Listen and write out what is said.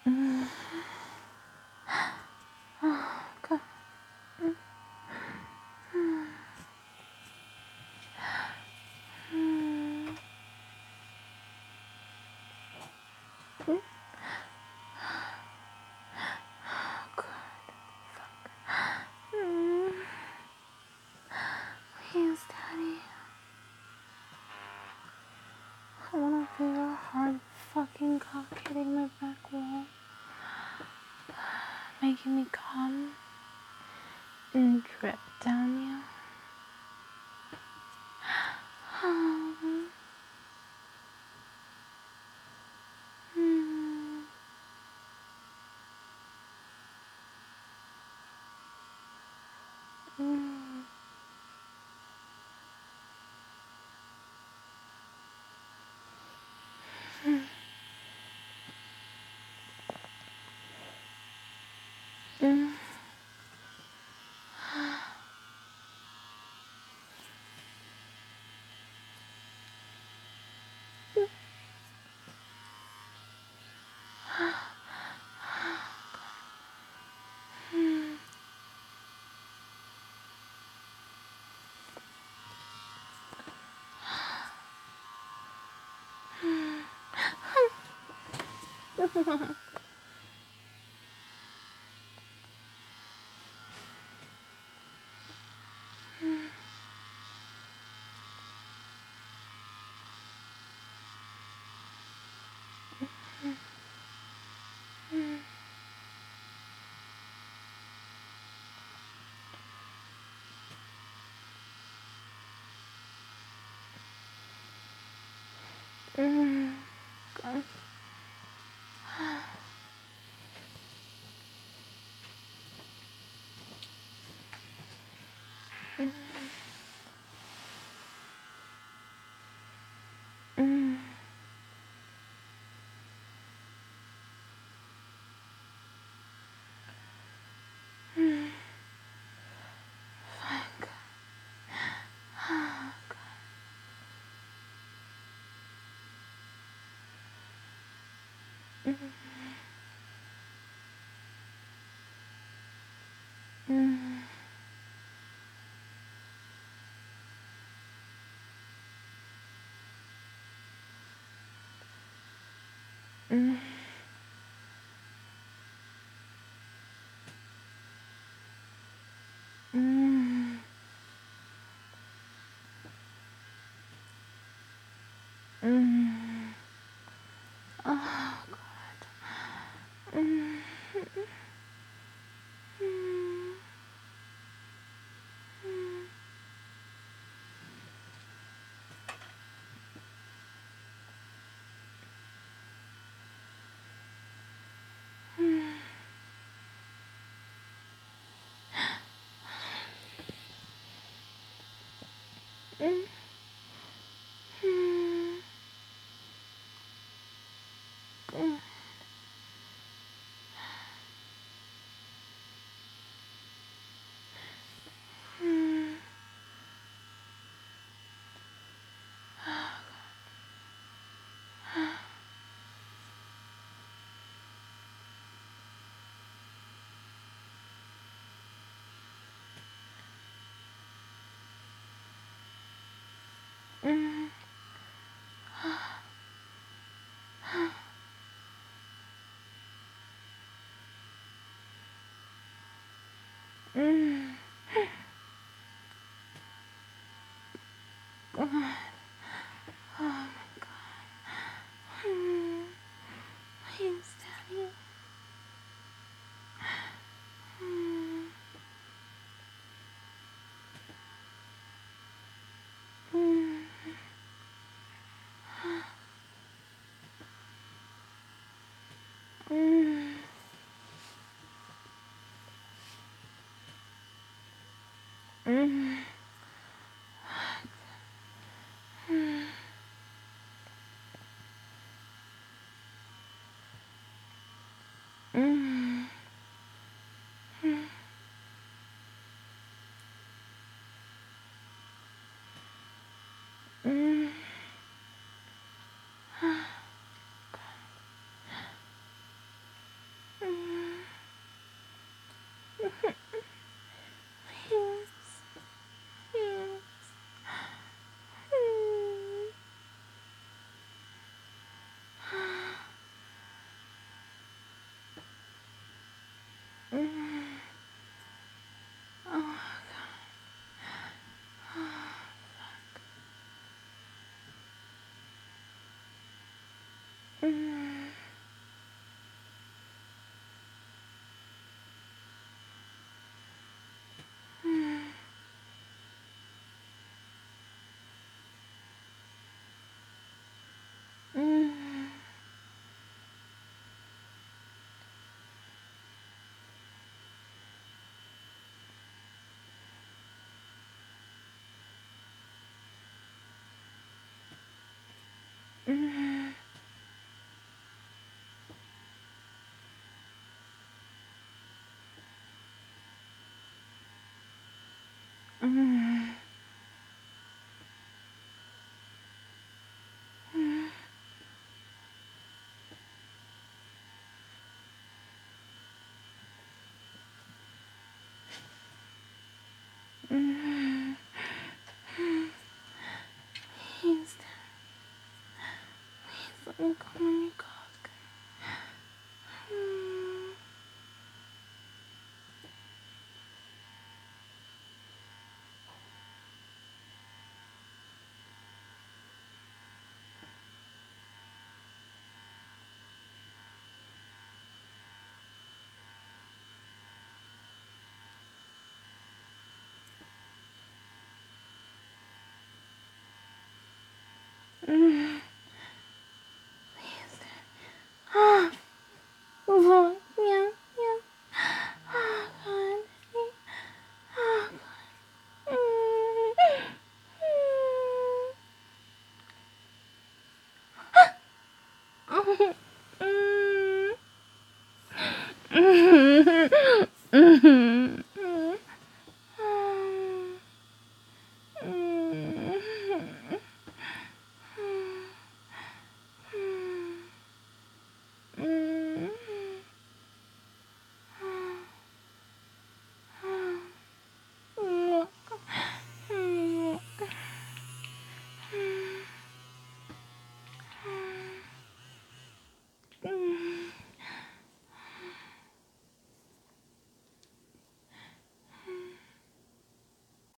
Mm. Oh, God. Mm. Mm. Mm. Oh, God. Fuck. Please, Daddy. I wanna feel your hard fucking cock hitting my back wall, making me come and drip down you. Oh. Mm. Mm. Mm. Mm. God. Mm. Fuck. Oh, God. Mm. Mm. Mm. Mm. Mm. Oh, God. Mm. Mm. Mm. Mm. Mm. Mm. Mm. Mm. Mm. God. Oh, my God. Mm. Please, Daddy. Mm. Mm. Mm. Mm. Mm. Mm. Please, let me come on your cock. Please. Oh, yeah, yeah. Oh, God. Oh, God.